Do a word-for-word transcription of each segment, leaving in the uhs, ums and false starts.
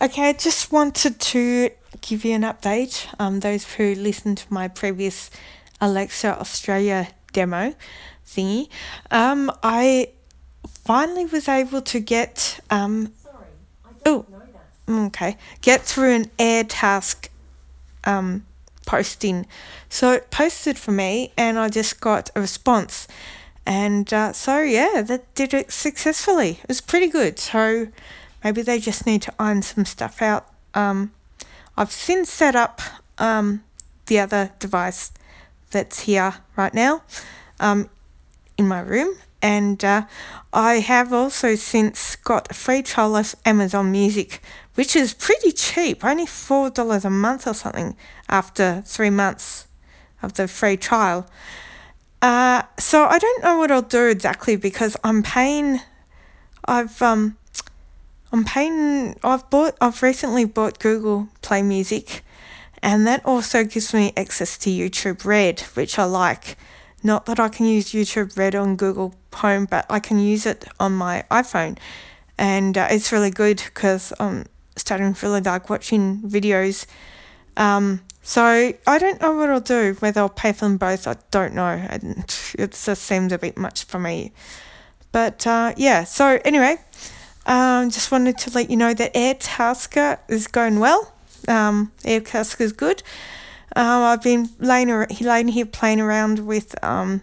Okay, I just wanted to give you an update. Um, those who listened to my previous Alexa Australia demo thingy, um, I finally was able to get um. Sorry, I don't Oh, know that. okay, get through an Airtask um posting. So it posted for me, and I just got a response, and uh, so yeah, that did it successfully. It was pretty good. So maybe they just need to iron some stuff out. Um, I've since set up um, the other device that's here right now um, in my room, and uh, I have also since got a free trial of Amazon Music, which is pretty cheap, only four dollars a month or something after three months of the free trial. Uh, so I don't know what I'll do exactly because I'm paying. I've um I'm paying. I've bought. I've recently bought Google Play Music, and that also gives me access to YouTube Red, which I like. Not that I can use YouTube Red on Google Home, but I can use it on my iPhone, and uh, it's really good because I'm starting to really like watching videos. Um, so I don't know what I'll do. Whether I'll pay for them both, I don't know. And it just seems a bit much for me. But uh, yeah. So anyway. Um, just wanted to let you know that Airtasker is going well. Um, Airtasker is good. Um, I've been laying, ar- laying here playing around with um,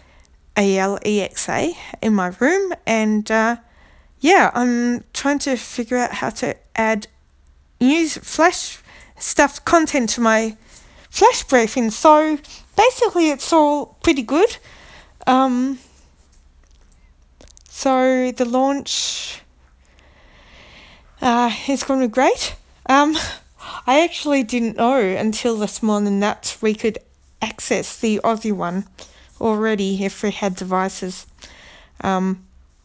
Alexa in my room, and uh, yeah, I'm trying to figure out how to add news flash stuff content to my flash briefing. So basically, it's all pretty good. Um, so the launch. Uh, it's going to be great. Um, I actually didn't know until this morning that we could access the Aussie one already if we had devices. Um,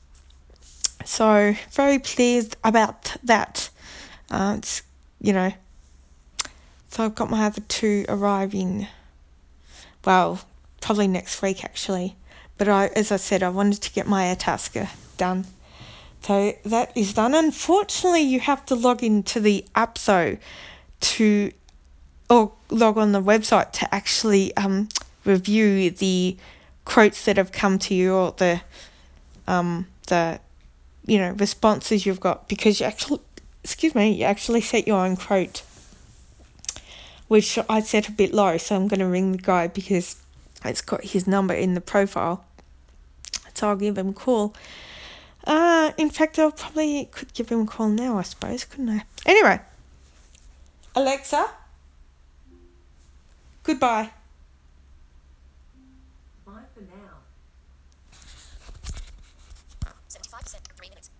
so very pleased about that. Uh, it's, you know, so I've got my other two arriving, well, probably next week actually. But I, as I said, I wanted to get my Airtasker done. So that is done. Unfortunately, you have to log into the app so to, or log on the website to actually um, review the quotes that have come to you, or the um the you know responses you've got, because you actually excuse me you actually set your own quote, which I set a bit low. So I'm going to ring the guy because it's got his number in the profile. So I'll give him a call. Uh, in fact, I probably could give him a call now, I suppose, couldn't I? Anyway, Alexa, goodbye. Bye for now. seventy-five percent, three minutes.